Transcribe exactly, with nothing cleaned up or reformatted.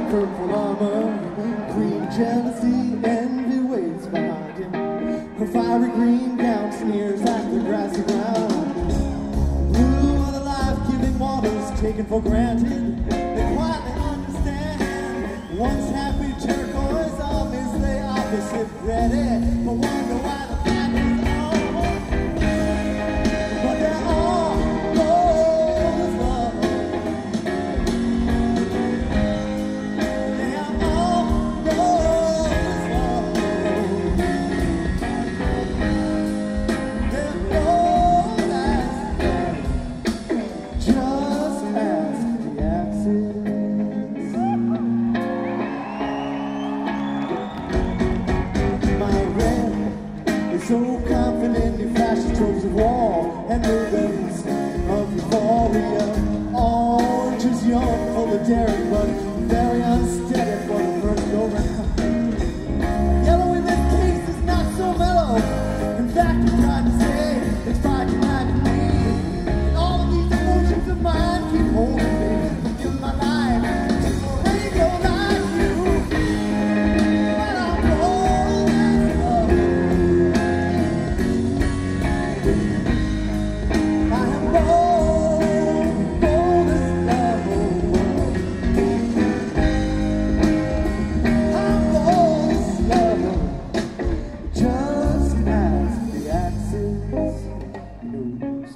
purple armor, green jealousy, envy waits behind him. Her fiery green gown sneers at the grassy ground. Blue are the life-giving waters taken for granted. They quietly understand. Once happy turquoise, obviously opposite ready. But wonder why the fact is all. But they're all gold as love. They are all gold as love. They're gold as love. Just ask the accidents. My red is so confident he flashes tropes of war and rhythms of euphoria. Orange is young, full of daring, but very unsteady for the first go round. Yellow in this case is not so mellow. In fact, I'm trying to say it's fighting like me. And all of these emotions of mine keep holding me. Give my life to a radio like you. But I'm bold as love. I am bold, bold as love. I'm bold as love. Just ask the axis news.